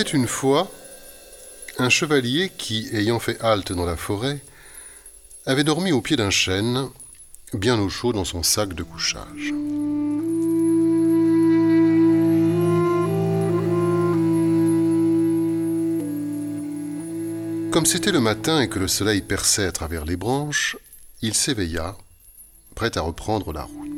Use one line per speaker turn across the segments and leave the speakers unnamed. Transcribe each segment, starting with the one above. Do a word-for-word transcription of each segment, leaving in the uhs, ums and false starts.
une fois un chevalier qui, ayant fait halte dans la forêt, avait dormi au pied d'un chêne, bien au chaud dans son sac de couchage. Comme c'était le matin et que le soleil perçait à travers les branches, il s'éveilla, prêt à reprendre la route.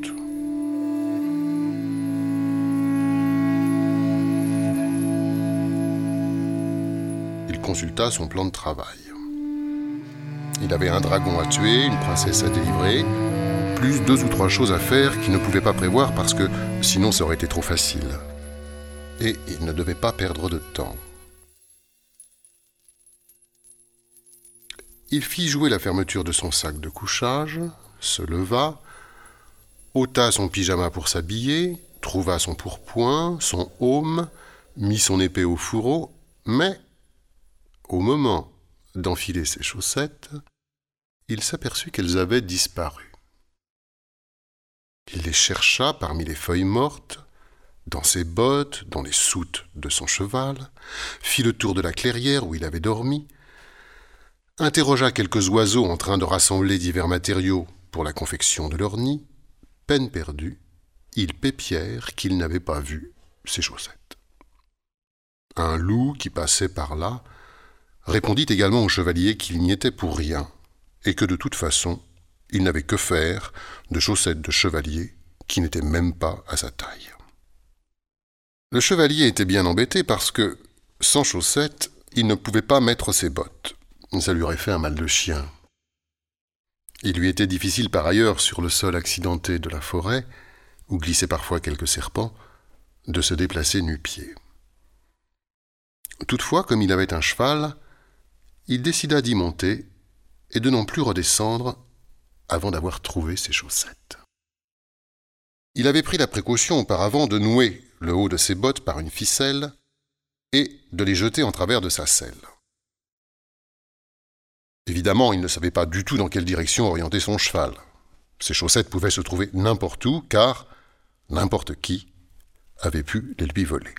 Il consulta son plan de travail. Il avait un dragon à tuer, une princesse à délivrer, plus deux ou trois choses à faire qu'il ne pouvait pas prévoir parce que sinon ça aurait été trop facile. Et il ne devait pas perdre de temps. Il fit jouer la fermeture de son sac de couchage, se leva, ôta son pyjama pour s'habiller, trouva son pourpoint, son aume, mit son épée au fourreau, mais au moment d'enfiler ses chaussettes, il s'aperçut qu'elles avaient disparu. Il les chercha parmi les feuilles mortes, dans ses bottes, dans les soutes de son cheval, fit le tour de la clairière où il avait dormi, interrogea quelques oiseaux en train de rassembler divers matériaux pour la confection de leur nid. Peine perdue, il pépière qu'il n'avait pas vu ses chaussettes. Un loup qui passait par là répondit également au chevalier qu'il n'y était pour rien, et que de toute façon, il n'avait que faire de chaussettes de chevalier qui n'étaient même pas à sa taille. Le chevalier était bien embêté parce que, sans chaussettes, il ne pouvait pas mettre ses bottes. Ça lui aurait fait un mal de chien. Il lui était difficile par ailleurs, sur le sol accidenté de la forêt, où glissaient parfois quelques serpents, de se déplacer nu-pieds. Toutefois, comme il avait un cheval, il décida d'y monter et de n'en plus redescendre avant d'avoir trouvé ses chaussettes. Il avait pris la précaution auparavant de nouer le haut de ses bottes par une ficelle et de les jeter en travers de sa selle. Évidemment, il ne savait pas du tout dans quelle direction orienter son cheval. Ses chaussettes pouvaient se trouver n'importe où, car n'importe qui avait pu les lui voler.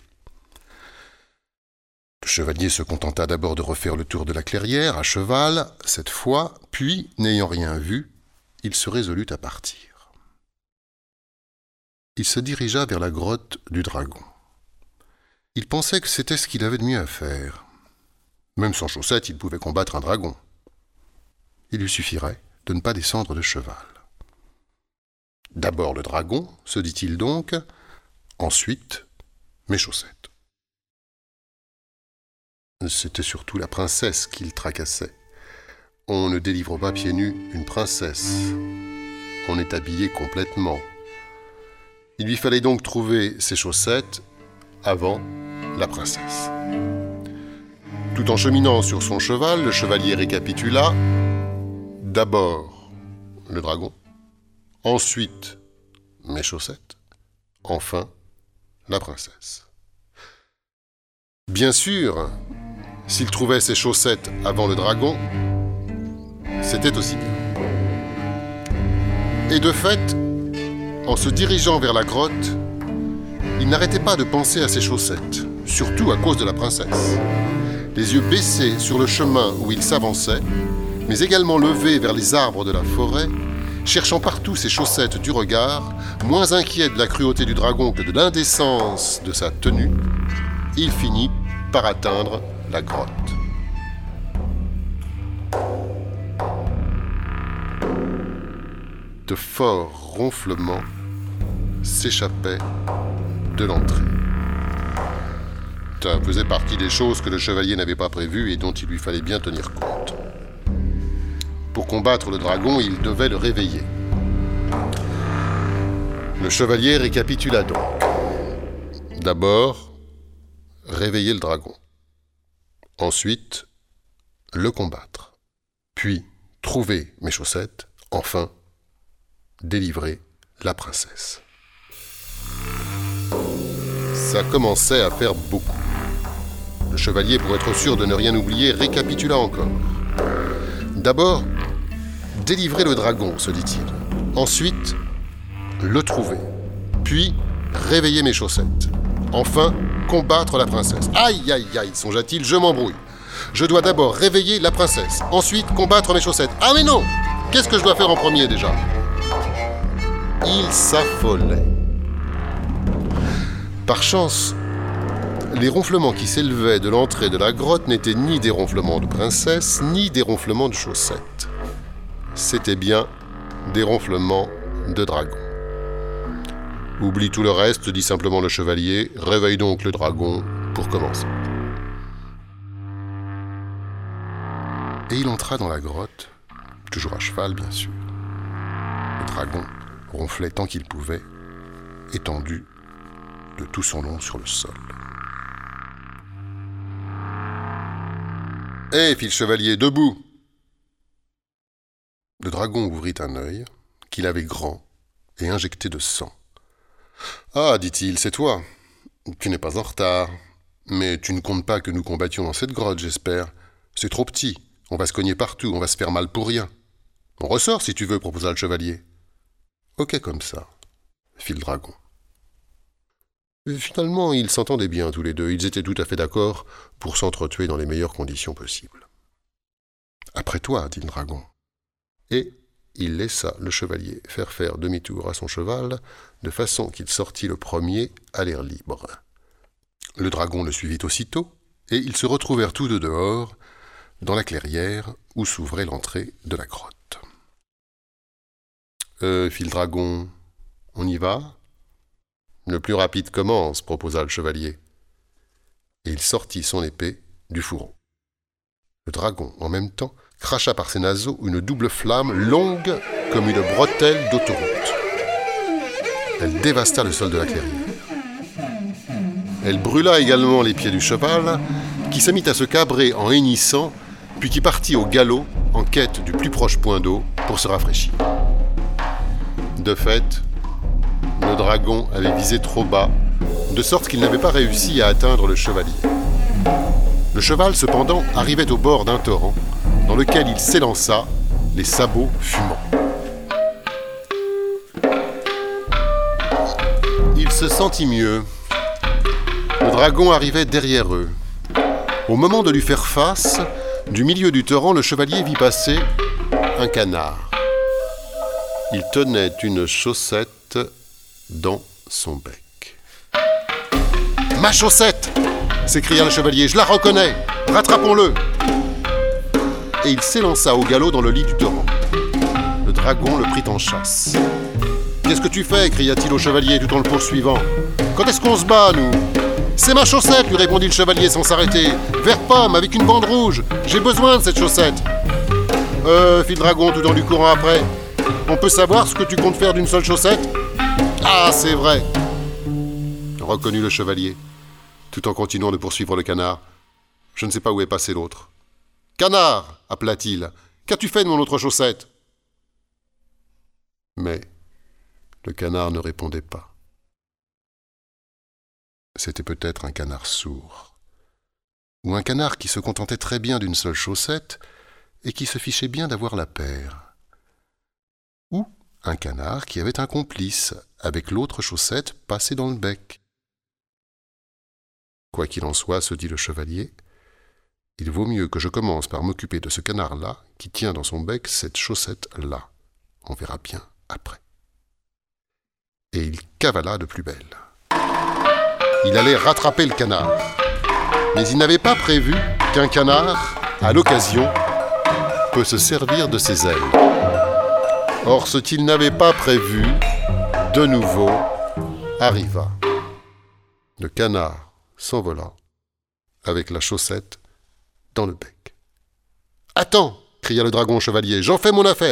Le chevalier se contenta d'abord de refaire le tour de la clairière, à cheval, cette fois, puis, n'ayant rien vu, il se résolut à partir. Il se dirigea vers la grotte du dragon. Il pensait que c'était ce qu'il avait de mieux à faire. Même sans chaussettes, il pouvait combattre un dragon. Il lui suffirait de ne pas descendre de cheval. D'abord le dragon, se dit-il donc, ensuite mes chaussettes. C'était surtout la princesse qu'il tracassait. On ne délivre pas pieds nus une princesse. On est habillé complètement. Il lui fallait donc trouver ses chaussettes avant la princesse. Tout en cheminant sur son cheval, le chevalier récapitula. D'abord le dragon, ensuite mes chaussettes, enfin la princesse. Bien sûr, s'il trouvait ses chaussettes avant le dragon, c'était aussi bien. Et de fait, en se dirigeant vers la grotte, il n'arrêtait pas de penser à ses chaussettes, surtout à cause de la princesse. Les yeux baissés sur le chemin où il s'avançait, mais également levé vers les arbres de la forêt, cherchant partout ses chaussettes du regard, moins inquiet de la cruauté du dragon que de l'indécence de sa tenue, il finit par atteindre la grotte. De forts ronflements s'échappaient de l'entrée. Ça faisait partie des choses que le chevalier n'avait pas prévues et dont il lui fallait bien tenir compte. Pour combattre le dragon, il devait le réveiller. Le chevalier récapitula donc. D'abord, réveiller le dragon. Ensuite, le combattre. Puis, trouver mes chaussettes. Enfin, délivrer la princesse. Ça commençait à faire beaucoup. Le chevalier, pour être sûr de ne rien oublier, récapitula encore. D'abord, délivrer le dragon, se dit-il. Ensuite, le trouver. Puis, réveiller mes chaussettes. Enfin, combattre la princesse. Aïe, aïe, aïe, songea-t-il, je m'embrouille. Je dois d'abord réveiller la princesse, ensuite combattre mes chaussettes. Ah mais non! Qu'est-ce que je dois faire en premier déjà? Il s'affolait. Par chance, les ronflements qui s'élevaient de l'entrée de la grotte n'étaient ni des ronflements de princesse, ni des ronflements de chaussettes. C'était bien des ronflements de dragon. Oublie tout le reste, dit simplement le chevalier, réveille donc le dragon pour commencer. Et il entra dans la grotte, toujours à cheval bien sûr. Le dragon ronflait tant qu'il pouvait, étendu de tout son long sur le sol. « Hé, fit le chevalier, debout !» Le dragon ouvrit un œil, qu'il avait grand et injecté de sang. « Ah, dit-il, c'est toi. Tu n'es pas en retard. Mais tu ne comptes pas que nous combattions dans cette grotte, j'espère. C'est trop petit. On va se cogner partout, on va se faire mal pour rien. On ressort si tu veux, proposa le chevalier. « Ok comme ça, fit le dragon. » Finalement, ils s'entendaient bien tous les deux. Ils étaient tout à fait d'accord pour s'entretuer dans les meilleures conditions possibles. « Après toi, dit le dragon. » Et il laissa le chevalier faire faire demi-tour à son cheval, de façon qu'il sortit le premier à l'air libre. Le dragon le suivit aussitôt, et ils se retrouvèrent tous deux dehors, dans la clairière où s'ouvrait l'entrée de la grotte. « Euh, fit le dragon, on y va ?»« Le plus rapide commence, proposa le chevalier. Et il sortit son épée du fourreau. Le dragon, en même temps, cracha par ses naseaux une double flamme longue comme une bretelle d'autoroute. Elle dévasta le sol de la clairière. Elle brûla également les pieds du cheval, qui se mit à se cabrer en hennissant, puis qui partit au galop en quête du plus proche point d'eau pour se rafraîchir. De fait, le dragon avait visé trop bas, de sorte qu'il n'avait pas réussi à atteindre le chevalier. Le cheval, cependant, arrivait au bord d'un torrent, dans lequel il s'élança, les sabots fumant. Il se sentit mieux. Le dragon arrivait derrière eux. Au moment de lui faire face, du milieu du torrent, le chevalier vit passer un canard. Il tenait une chaussette dans son bec. « Ma chaussette !» s'écria le chevalier. « Je la reconnais! Rattrapons-le !» Et il s'élança au galop dans le lit du torrent. Le dragon le prit en chasse. « Qu'est-ce que tu fais ?» cria-t-il au chevalier tout en le poursuivant. « Quand est-ce qu'on se bat, nous ?»« C'est ma chaussette !» lui répondit le chevalier sans s'arrêter. « Vert pomme avec une bande rouge. J'ai besoin de cette chaussette. »« Euh, fit le dragon tout en lui courant après. On peut savoir ce que tu comptes faire d'une seule chaussette ? » « Ah, c'est vrai !» reconnut le chevalier, tout en continuant de poursuivre le canard. Je ne sais pas où est passé l'autre. « Canard !» appela-t-il. « Qu'as-tu fait de mon autre chaussette ?» Mais le canard ne répondait pas. C'était peut-être un canard sourd, ou un canard qui se contentait très bien d'une seule chaussette et qui se fichait bien d'avoir la paire, ou un canard qui avait un complice avec l'autre chaussette passée dans le bec. Quoi qu'il en soit, se dit le chevalier, il vaut mieux que je commence par m'occuper de ce canard-là qui tient dans son bec cette chaussette-là. On verra bien après. Et il cavala de plus belle. Il allait rattraper le canard. Mais il n'avait pas prévu qu'un canard, à l'occasion, peut se servir de ses ailes. Or, ce qu'il n'avait pas prévu, de nouveau, arriva. Le canard s'envola, avec la chaussette dans le bec. « Attends !» cria le dragon au chevalier, « j'en fais mon affaire !»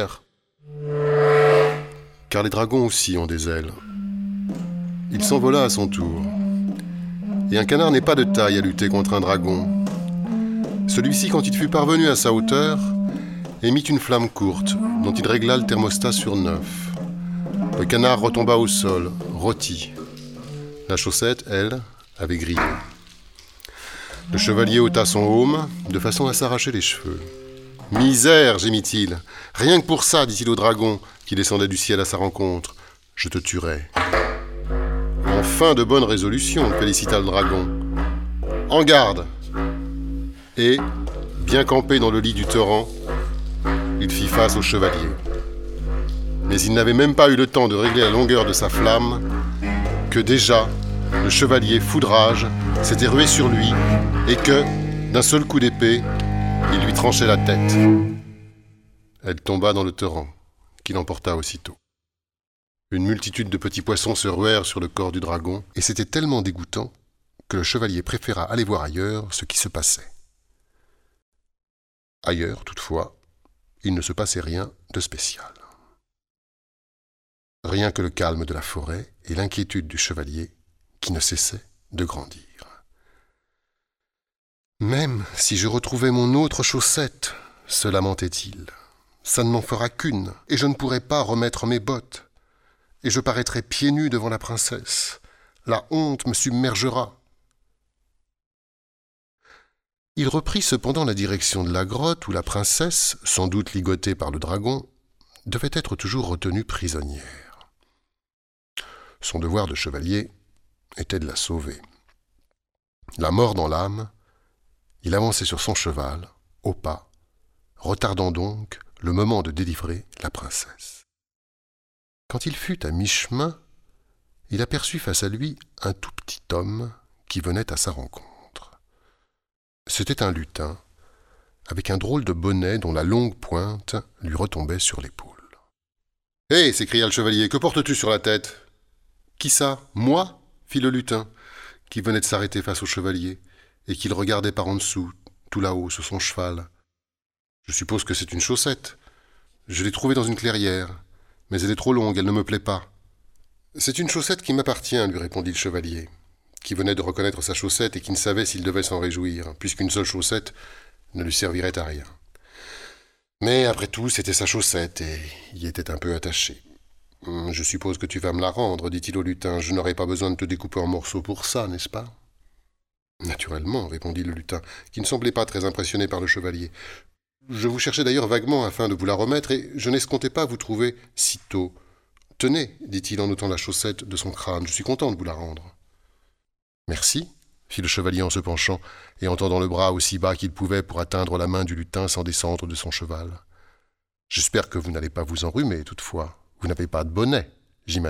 Car les dragons aussi ont des ailes. Il s'envola à son tour. Et un canard n'est pas de taille à lutter contre un dragon. Celui-ci, quand il fut parvenu à sa hauteur, émit une flamme courte, dont il régla le thermostat sur neuf. Le canard retomba au sol, rôti. La chaussette, elle, avait grillé. Le chevalier ôta son aume, de façon à s'arracher les cheveux. « Misère !» gémit-il. « Rien que pour ça, dit-il au dragon, qui descendait du ciel à sa rencontre, je te tuerai. » Enfin de bonnes résolutions, félicita le dragon. En garde ! Et, bien campé dans le lit du torrent, il fit face au chevalier. Mais il n'avait même pas eu le temps de régler la longueur de sa flamme que déjà, le chevalier foudrage s'était rué sur lui et que, d'un seul coup d'épée, il lui tranchait la tête. Elle tomba dans le torrent, qui l'emporta aussitôt. Une multitude de petits poissons se ruèrent sur le corps du dragon, et c'était tellement dégoûtant que le chevalier préféra aller voir ailleurs ce qui se passait. Ailleurs, toutefois, il ne se passait rien de spécial. Rien que le calme de la forêt et l'inquiétude du chevalier qui ne cessait de grandir. « Même si je retrouvais mon autre chaussette, se lamentait-il, ça ne m'en fera qu'une, et je ne pourrai pas remettre mes bottes, et je paraîtrai pieds nus devant la princesse. La honte me submergera. » Il reprit cependant la direction de la grotte où la princesse, sans doute ligotée par le dragon, devait être toujours retenue prisonnière. Son devoir de chevalier était de la sauver. La mort dans l'âme, il avançait sur son cheval, au pas, retardant donc le moment de délivrer la princesse. Quand il fut à mi-chemin, il aperçut face à lui un tout petit homme qui venait à sa rencontre. C'était un lutin, avec un drôle de bonnet dont la longue pointe lui retombait sur l'épaule. « Hé !» s'écria le chevalier, « que portes-tu sur la tête ?»« Qui ça ? Moi ?» fit le lutin, qui venait de s'arrêter face au chevalier, et qui le regardait par en dessous, tout là-haut, sur son cheval. « Je suppose que c'est une chaussette. Je l'ai trouvée dans une clairière, mais elle est trop longue, elle ne me plaît pas. »« C'est une chaussette qui m'appartient, » lui répondit le chevalier, qui venait de reconnaître sa chaussette et qui ne savait s'il devait s'en réjouir, puisqu'une seule chaussette ne lui servirait à rien. Mais après tout, c'était sa chaussette et y était un peu attaché. « Je suppose que tu vas me la rendre, » dit-il au lutin. « Je n'aurai pas besoin de te découper en morceaux pour ça, n'est-ce pas ?»« Naturellement, » répondit le lutin, qui ne semblait pas très impressionné par le chevalier. « Je vous cherchais d'ailleurs vaguement afin de vous la remettre, et je n'escomptais pas vous trouver si tôt. Tenez, dit-il en ôtant la chaussette de son crâne, je suis content de vous la rendre. »« Merci, » fit le chevalier en se penchant et en tendant le bras aussi bas qu'il pouvait pour atteindre la main du lutin sans descendre de son cheval. « J'espère que vous n'allez pas vous enrhumer, toutefois. Vous n'avez pas de bonnet, j'imagine. »«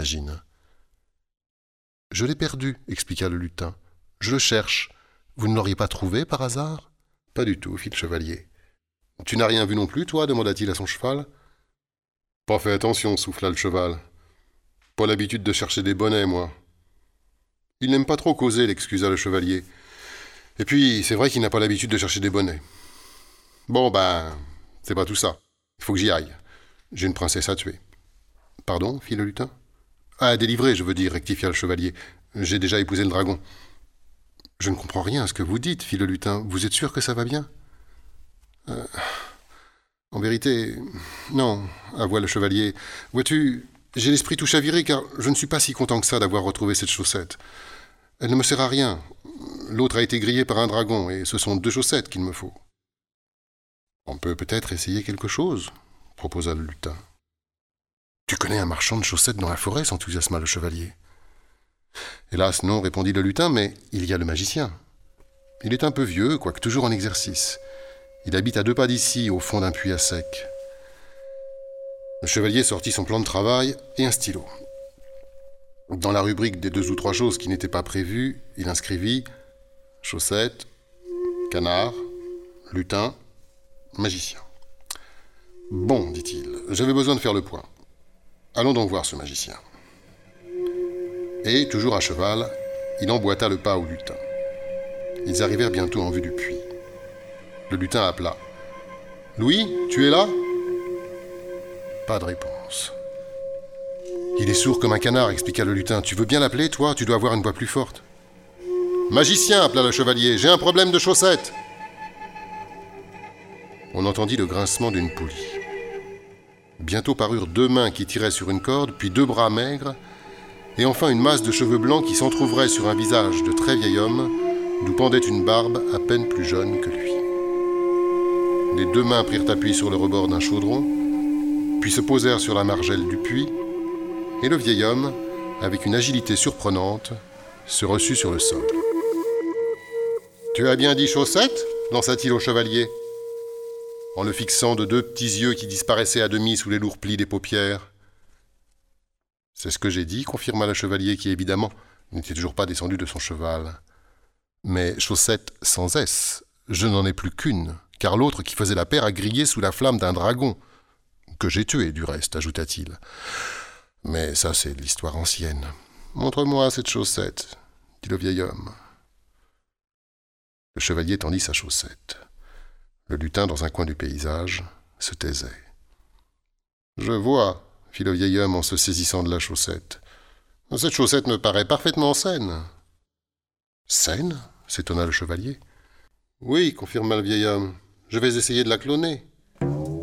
Je l'ai perdu, » expliqua le lutin. « Je le cherche. Vous ne l'auriez pas trouvé, par hasard ?»« Pas du tout, » fit le chevalier. « Tu n'as rien vu non plus, toi ?» demanda-t-il à son cheval. « Pas fait attention, » souffla le cheval. « Pas l'habitude de chercher des bonnets, moi. » Il n'aime pas trop causer, l'excusa le chevalier. Et puis, c'est vrai qu'il n'a pas l'habitude de chercher des bonnets. Bon, ben, c'est pas tout ça. Il faut que j'y aille. J'ai une princesse à tuer. Pardon, fit le lutin. À délivrer, je veux dire, rectifia le chevalier. J'ai déjà épousé le dragon. Je ne comprends rien à ce que vous dites, fit le lutin. Vous êtes sûr que ça va bien ? euh, En vérité, non, avoua le chevalier. Vois-tu, j'ai l'esprit tout chaviré, car je ne suis pas si content que ça d'avoir retrouvé cette chaussette. Elle ne me sert à rien. L'autre a été grillée par un dragon, et ce sont deux chaussettes qu'il me faut. On peut peut-être essayer quelque chose, proposa le lutin. Tu connais un marchand de chaussettes dans la forêt, s'enthousiasma le chevalier. Hélas, non, répondit le lutin, mais il y a le magicien. Il est un peu vieux, quoique toujours en exercice. Il habite à deux pas d'ici, au fond d'un puits à sec. Le chevalier sortit son plan de travail et un stylo. Dans la rubrique des deux ou trois choses qui n'étaient pas prévues, il inscrivit « chaussettes, canard, lutin, magicien ». « Bon, dit-il, j'avais besoin de faire le point. Allons donc voir ce magicien. » Et, toujours à cheval, il emboîta le pas au lutin. Ils arrivèrent bientôt en vue du puits. Le lutin appela. « Louis, tu es là ?» Pas de réponse. « Il est sourd comme un canard, expliqua le lutin. Tu veux bien l'appeler, toi ? Tu dois avoir une voix plus forte. »« Magicien !» appela le chevalier. « J'ai un problème de chaussettes !» On entendit le grincement d'une poulie. Bientôt parurent deux mains qui tiraient sur une corde, puis deux bras maigres, et enfin une masse de cheveux blancs qui s'entr'ouvrait sur un visage de très vieil homme, d'où pendait une barbe à peine plus jeune que lui. Les deux mains prirent appui sur le rebord d'un chaudron, puis se posèrent sur la margelle du puits, et le vieil homme, avec une agilité surprenante, se reçut sur le sol. « Tu as bien dit chaussette ?» lança-t-il au chevalier, en le fixant de deux petits yeux qui disparaissaient à demi sous les lourds plis des paupières. « C'est ce que j'ai dit, » confirma le chevalier qui, évidemment, n'était toujours pas descendu de son cheval. « Mais chaussette sans S, je n'en ai plus qu'une, car l'autre qui faisait la paire a grillé sous la flamme d'un dragon, que j'ai tué du reste, ajouta-t-il. Mais ça, c'est de l'histoire ancienne. Montre-moi cette chaussette, dit le vieil homme. Le chevalier tendit sa chaussette. Le lutin, dans un coin du paysage, se taisait. « Je vois, » fit le vieil homme en se saisissant de la chaussette. « Cette chaussette me paraît parfaitement saine. »« Saine ?» s'étonna le chevalier. « Oui, confirma le vieil homme. Je vais essayer de la cloner. »« Cloner ?»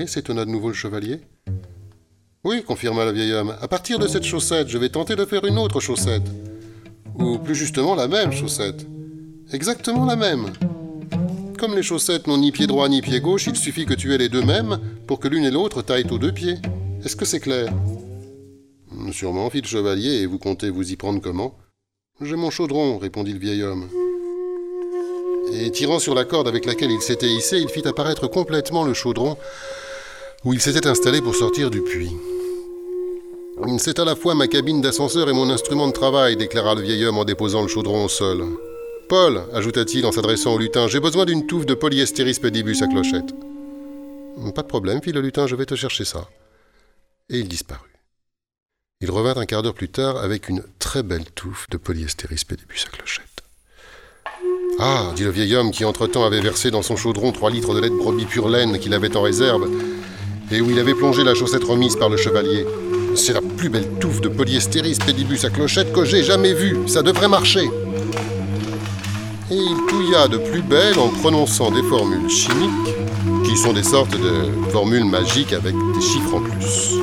s'étonna de nouveau le chevalier. « Oui, confirma le vieil homme. À partir de cette chaussette, je vais tenter de faire une autre chaussette. Ou plus justement la même chaussette. Exactement la même. Comme les chaussettes n'ont ni pied droit ni pied gauche, il suffit que tu aies les deux mêmes pour que l'une et l'autre taillent aux deux pieds. Est-ce que c'est clair ? » ?»« Sûrement, fit le chevalier, et vous comptez vous y prendre comment ? » ?»« J'ai mon chaudron, répondit le vieil homme. Et tirant sur la corde avec laquelle il s'était hissé, il fit apparaître complètement le chaudron où il s'était installé pour sortir du puits. « C'est à la fois ma cabine d'ascenseur et mon instrument de travail, déclara le vieil homme en déposant le chaudron au sol. « Paul, ajouta-t-il en s'adressant au lutin, j'ai besoin d'une touffe de polyestéris pédibus à clochette. »« Pas de problème, fit le lutin, je vais te chercher ça. » Et il disparut. Il revint un quart d'heure plus tard avec une très belle touffe de polyestéris pédibus à clochette. « Ah, dit le vieil homme qui entre-temps avait versé dans son chaudron trois litres de lait de brebis pure laine qu'il avait en réserve et où il avait plongé la chaussette remise par le chevalier. C'est la plus belle touffe de polyestéris pédibus à clochette que j'ai jamais vue. Ça devrait marcher. » Et il touilla de plus belle en prononçant des formules chimiques qui sont des sortes de formules magiques avec des chiffres en plus.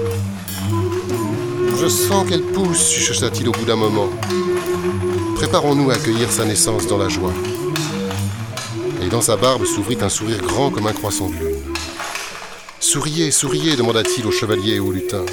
« Je sens qu'elle pousse, chuchota-t-il au bout d'un moment. Préparons-nous à accueillir sa naissance dans la joie. » Et dans sa barbe s'ouvrit un sourire grand comme un croissant de lune. « Souriez, souriez, demanda-t-il au chevalier et au lutin.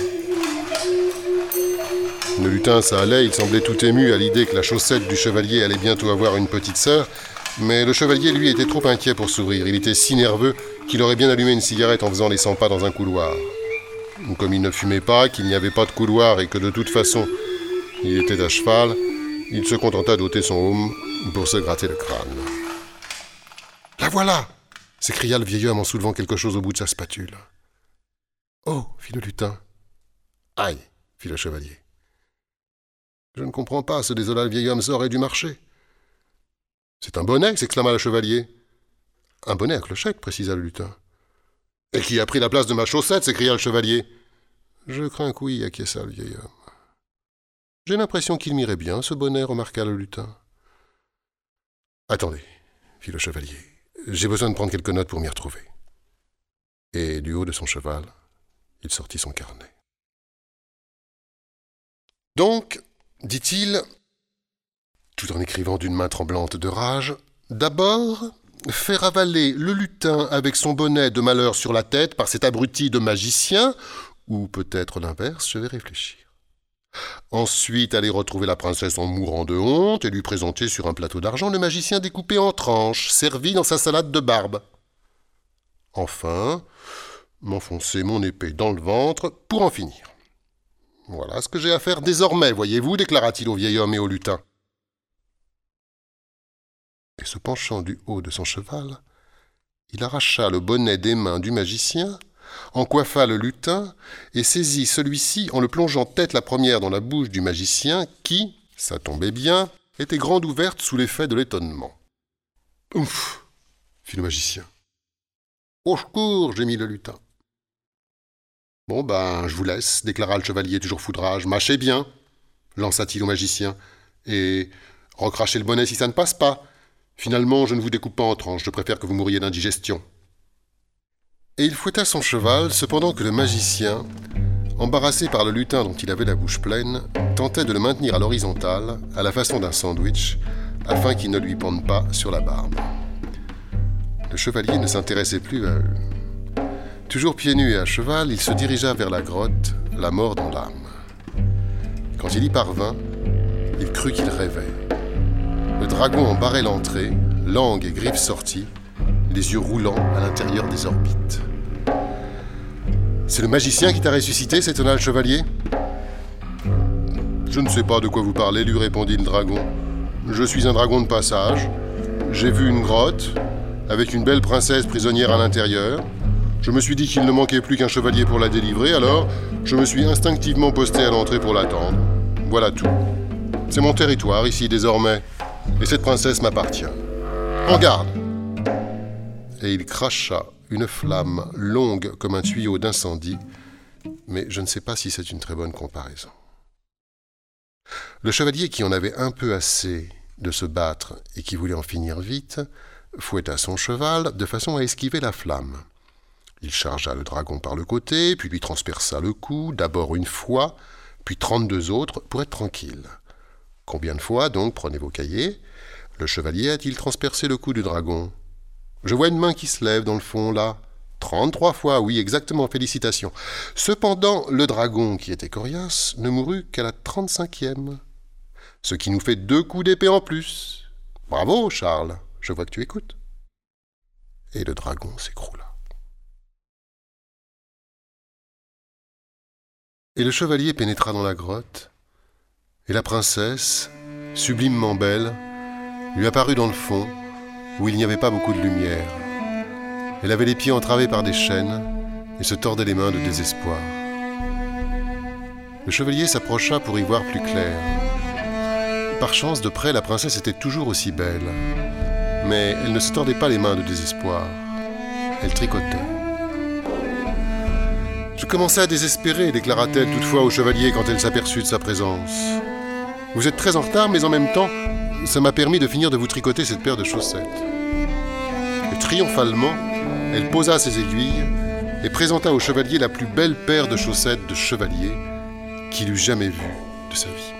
Le lutin, ça allait, il semblait tout ému à l'idée que la chaussette du chevalier allait bientôt avoir une petite sœur, mais le chevalier, lui, était trop inquiet pour sourire. Il était si nerveux qu'il aurait bien allumé une cigarette en faisant les cent pas dans un couloir. Comme il ne fumait pas, qu'il n'y avait pas de couloir et que de toute façon, il était à cheval, il se contenta d'ôter son aume pour se gratter le crâne. « La voilà !» s'écria le vieil homme en soulevant quelque chose au bout de sa spatule. « Oh !» fit le lutin. « Aïe !» fit le chevalier. « Je ne comprends pas, se désola le vieil homme, ça aurait dû marcher. »« C'est un bonnet !» s'exclama le chevalier. « Un bonnet à clochette !» précisa le lutin. « Et qui a pris la place de ma chaussette !» s'écria le chevalier. « Je crains que oui, acquiesça le vieil homme. »« J'ai l'impression qu'il m'irait bien, ce bonnet, remarqua le lutin. »« Attendez, » fit le chevalier, « j'ai besoin de prendre quelques notes pour m'y retrouver. » Et du haut de son cheval, il sortit son carnet. « Donc, dit-il, tout en écrivant d'une main tremblante de rage, « d'abord, faire avaler le lutin avec son bonnet de malheur sur la tête par cet abruti de magicien, ou peut-être l'inverse, je vais réfléchir. Ensuite, aller retrouver la princesse en mourant de honte et lui présenter sur un plateau d'argent le magicien découpé en tranches, servi dans sa salade de barbe. Enfin, m'enfoncer mon épée dans le ventre pour en finir. Voilà ce que j'ai à faire désormais, voyez-vous, déclara-t-il au vieil homme et au lutin. Et se penchant du haut de son cheval, il arracha le bonnet des mains du magicien, en coiffa le lutin et saisit celui-ci en le plongeant tête la première dans la bouche du magicien qui, ça tombait bien, était grande ouverte sous l'effet de l'étonnement. « Ouf !» fit le magicien. « Au secours !» gémit le lutin. « Bon ben, je vous laisse, déclara le chevalier toujours foudrage. Mâchez bien, lança-t-il au magicien, et recrachez le bonnet si ça ne passe pas. Finalement, je ne vous découpe pas en tranches, je préfère que vous mouriez d'indigestion. » Et il fouetta son cheval, cependant que le magicien, embarrassé par le lutin dont il avait la bouche pleine, tentait de le maintenir à l'horizontale, à la façon d'un sandwich, afin qu'il ne lui pende pas sur la barbe. Le chevalier ne s'intéressait plus à eux. Toujours pieds nus et à cheval, il se dirigea vers la grotte, la mort dans l'âme. Quand il y parvint, il crut qu'il rêvait. Le dragon en barrait l'entrée, langue et griffes sorties, les yeux roulants à l'intérieur des orbites. « C'est le magicien qui t'a ressuscité ?» s'étonna le chevalier. « Je ne sais pas de quoi vous parlez, lui répondit le dragon. Je suis un dragon de passage. J'ai vu une grotte, avec une belle princesse prisonnière à l'intérieur. Je me suis dit qu'il ne manquait plus qu'un chevalier pour la délivrer, alors je me suis instinctivement posté à l'entrée pour l'attendre. Voilà tout. C'est mon territoire ici désormais, et cette princesse m'appartient. En garde !» Et il cracha une flamme longue comme un tuyau d'incendie, mais je ne sais pas si c'est une très bonne comparaison. Le chevalier, qui en avait un peu assez de se battre et qui voulait en finir vite, fouetta son cheval de façon à esquiver la flamme. Il chargea le dragon par le côté, puis lui transperça le cou, d'abord une fois, puis trente-deux autres, pour être tranquille. Combien de fois, donc, prenez vos cahiers, le chevalier a-t-il transpercé le cou du dragon ? Je vois une main qui se lève dans le fond, là. Trente-trois fois, oui, exactement, félicitations. Cependant, le dragon, qui était coriace, ne mourut qu'à la trente-cinquième. Ce qui nous fait deux coups d'épée en plus. Bravo, Charles, je vois que tu écoutes. Et le dragon s'écroula. Et le chevalier pénétra dans la grotte, et la princesse, sublimement belle, lui apparut dans le fond, où il n'y avait pas beaucoup de lumière. Elle avait les pieds entravés par des chaînes et se tordait les mains de désespoir. Le chevalier s'approcha pour y voir plus clair. Par chance, de près, la princesse était toujours aussi belle. Mais elle ne se tordait pas les mains de désespoir. Elle tricotait. « Je commençais à désespérer, déclara-t-elle toutefois au chevalier quand elle s'aperçut de sa présence. Vous êtes très en retard, mais en même temps, ça m'a permis de finir de vous tricoter cette paire de chaussettes. » Et triomphalement, elle posa ses aiguilles et présenta au chevalier la plus belle paire de chaussettes de chevalier qu'il eût jamais vue de sa vie.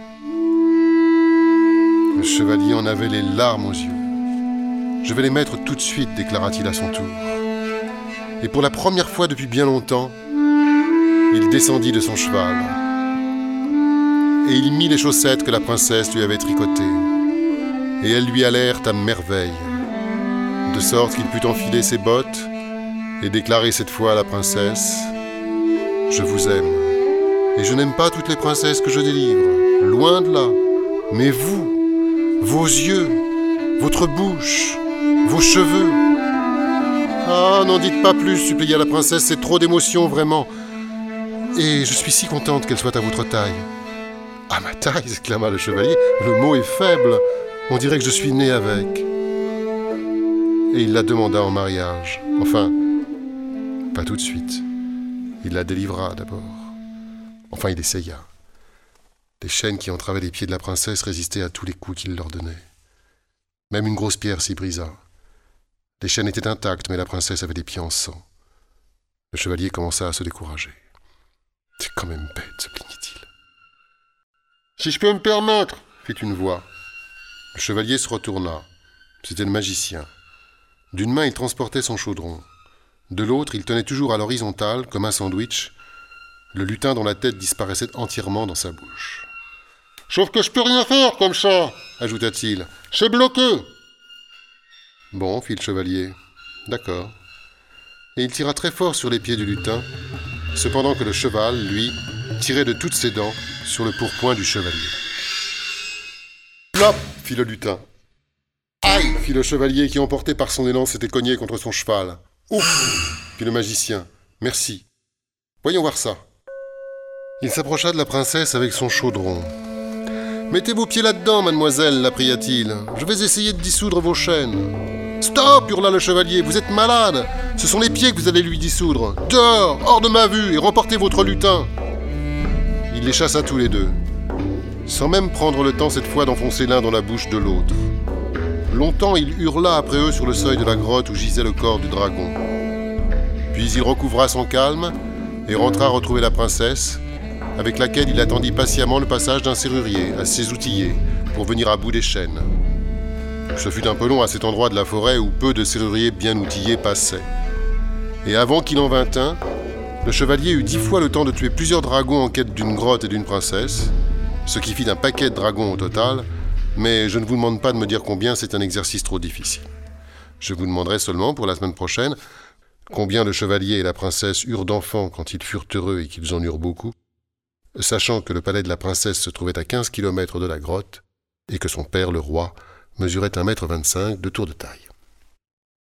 Le chevalier en avait les larmes aux yeux. « Je vais les mettre tout de suite, déclara-t-il à son tour. Et pour la première fois depuis bien longtemps, il descendit de son cheval et il mit les chaussettes que la princesse lui avait tricotées. Et elles lui allèrent à merveille, de sorte qu'il put enfiler ses bottes et déclarer cette fois à la princesse « Je vous aime, et je n'aime pas toutes les princesses que je délivre, loin de là, mais vous, vos yeux, votre bouche, vos cheveux. » « Ah, n'en dites pas plus, supplia la princesse, c'est trop d'émotion, vraiment. Et je suis si contente qu'elle soit à votre taille. »« À ma taille !» s'exclama le chevalier. « Le mot est faible. On dirait que je suis né avec. » Et il la demanda en mariage. Enfin, pas tout de suite. Il la délivra d'abord. Enfin, il essaya. Les chaînes qui entravaient les pieds de la princesse résistaient à tous les coups qu'il leur donnait. Même une grosse pierre s'y brisa. Les chaînes étaient intactes, mais la princesse avait les pieds en sang. Le chevalier commença à se décourager. « C'est quand même bête, se plaignit-il. »« Si je peux me permettre, fit une voix. Le chevalier se retourna. C'était le magicien. D'une main, il transportait son chaudron. De l'autre, il tenait toujours à l'horizontale, comme un sandwich, le lutin dont la tête disparaissait entièrement dans sa bouche. « Sauf que je peux rien faire comme ça, ajouta-t-il. C'est bloqué. » Bon, fit le chevalier. D'accord. Et il tira très fort sur les pieds du lutin, cependant que le cheval, lui, tirait de toutes ses dents sur le pourpoint du chevalier. Plop, fit le lutin. Aïe, fit le chevalier qui, emporté par son élan, s'était cogné contre son cheval. Ouf, fit le magicien. Merci. Voyons voir ça. Il s'approcha de la princesse avec son chaudron. Mettez vos pieds là-dedans, mademoiselle, la pria-t-il. Je vais essayer de dissoudre vos chaînes. Stop, hurla le chevalier, vous êtes malade. Ce sont les pieds que vous allez lui dissoudre. Dehors, hors de ma vue, et remportez votre lutin. Il les chassa tous les deux, sans même prendre le temps cette fois d'enfoncer l'un dans la bouche de l'autre. Longtemps, il hurla après eux sur le seuil de la grotte où gisait le corps du dragon. Puis il recouvra son calme et rentra retrouver la princesse, avec laquelle il attendit patiemment le passage d'un serrurier, assez outillé, pour venir à bout des chaînes. Ce fut un peu long à cet endroit de la forêt où peu de serruriers bien outillés passaient. Et avant qu'il en vînt un, Le chevalier eut dix fois le temps de tuer plusieurs dragons en quête d'une grotte et d'une princesse, ce qui fit d'un paquet de dragons au total, mais je ne vous demande pas de me dire combien, c'est un exercice trop difficile. Je vous demanderai seulement, pour la semaine prochaine, combien le chevalier et la princesse eurent d'enfants quand ils furent heureux et qu'ils en eurent beaucoup, sachant que le palais de la princesse se trouvait à quinze kilomètres de la grotte et que son père, le roi, mesurait un mètre vingt-cinq de tour de taille.